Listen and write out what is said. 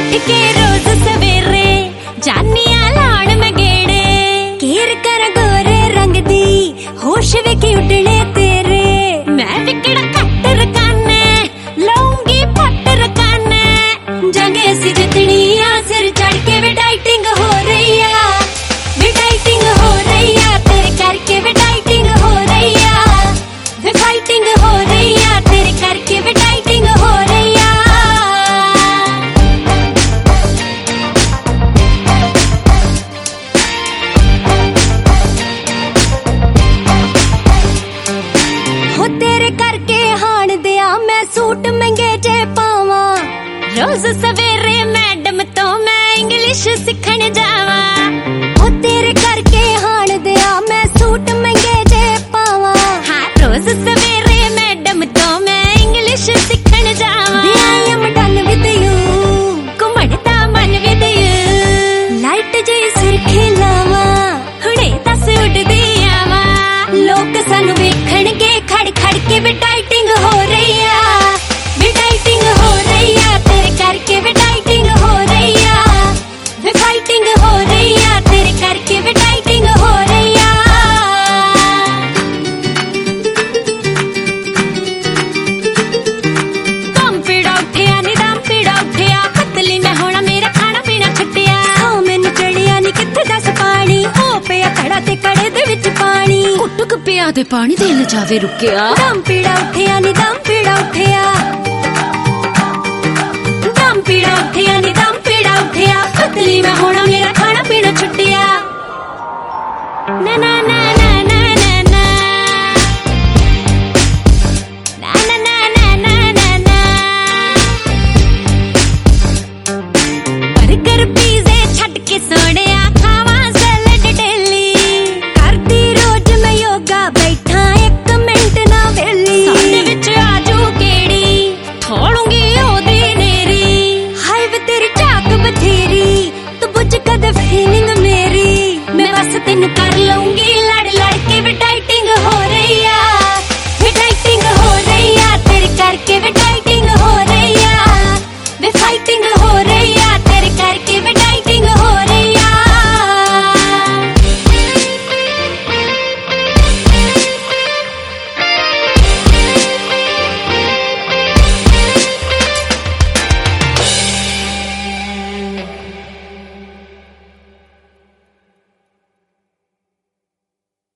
उठ के रोज सवेरे जानिया लाउण मैं गेड़े केर कर गोरे रंग दी होश वेखी उडने तेरे मैं विकड़ा कट रकाने लाऊंगी पट रकाने जंगे सी जितनी आ सिर चढ़ के भी डाइटिंग हो रही है तेरे करके भी डाइटिंग हो रही है वे फाइटिंग हो रही है तेरे करके भी डाइटिंग हो रही है हो तेरे करके हाण दिया मैं सूट महंगे जे पावा रोज सवेरे मैडम तो मैं इंग्लिश सीखण जावा हो तेरे करके हाण दिया मैं सूट महंगे जे पावा हाँ रोज सवेरे मैडम तो मैं इंग्लिश सीखण जावा I am done with you घुमड़ता मन विद यू लाइट जी सुरखी लावा हुणे दस उड़दी आवा लोग सानू वेखणगे खड़ खड़ के भी डाइटिंग हो रही है तेरे करके भी डाइटिंग हो रही है वे फाइटिंग हो रही है तेरे करके भी डाइटिंग हो रही है दम पीड़ा उठिया नी दम पीड़ा उठिया पतली मैं होना मेरा खाना पीना छुट्टिया हाँ मैनू चढ़िया नी किथे दस पानी हो पिया खड़ा ते कड़े दे विच पानी कुटुक पिया दे पानी दे न जावे रुकिया दम पीड़ा उठिया नी दम पीड़ा